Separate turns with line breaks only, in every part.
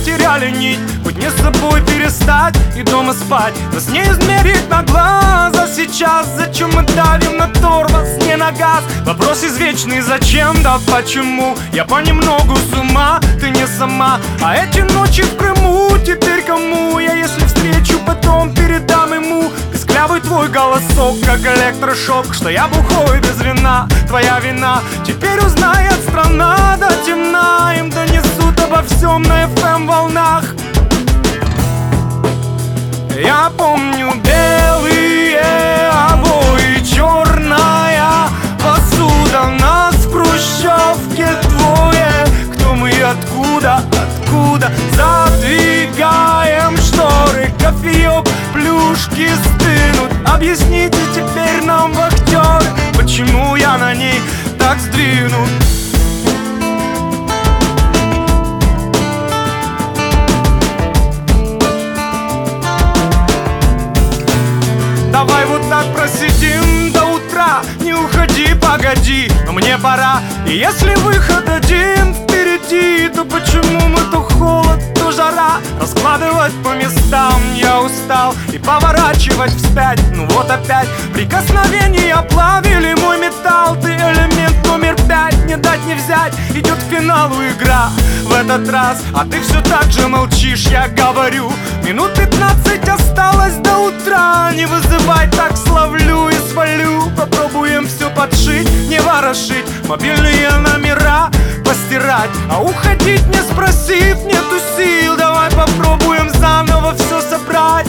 потеряли нить. Быть не с собой перестать и дома спать. Нас не измерить на глаза сейчас. Зачем мы давим на тормоз, не на газ? Вопрос извечный: зачем, да почему? Я понемногу с ума, ты не сама. А эти ночи в Крыму теперь кому? Я если встречу, потом передам ему. Песклявый твой голосок, как электрошок, что я бухой без вина, твоя вина. Теперь узнает страна до темна. Им донесут обо всем на FM волнах. Я помню белые обои, черная посуда. Нас в хрущевке двое. Кто мы и откуда, откуда? Задвигаем шторы, кофеек, плюшки стынут. Объясните теперь нам, вахтеры, почему я на ней так сдвинут. Давай вот так просидим до утра. Не уходи, погоди, но мне пора. И если выход один впереди, то почему мы то холод, то жара? Раскладывать по местам я устал и поворачивать вспять. Ну вот опять прикосновения плавили мой металл. Ты элемент номер 5, не дать не взять. Идет к финалу игра в этот раз, а ты все так же молчишь, я говорю. Минут 15 осталось до утра. Не вызывай, так словлю и свалю. Попробуем все подшить, не ворошить, мобильные номера постирать. А уходить не спросив, нету сил. Давай попробуем заново все собрать.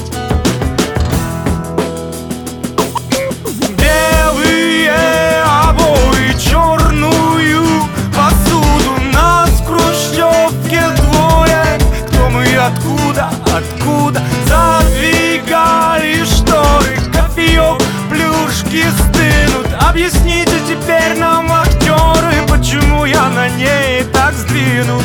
Белые обои, черную посуду. Нас в хрущевке двое. Кто мы и откуда, откуда? Задвигали шторы, кофеек, плюшки стынут. Объясните теперь нам, актеры, почему я на ней так сдвинут.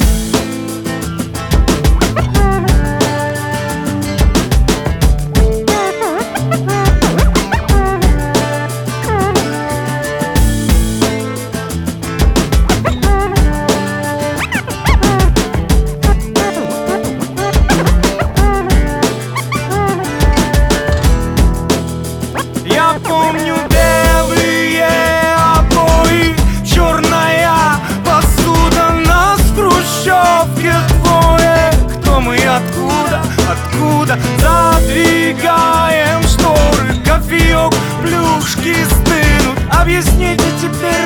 Я помню белые обои, черная посуда. Нас в хрущевке двое. Кто мы и откуда, откуда? Задвигаем шторы, кофеек, плюшки стынут. Объясните теперь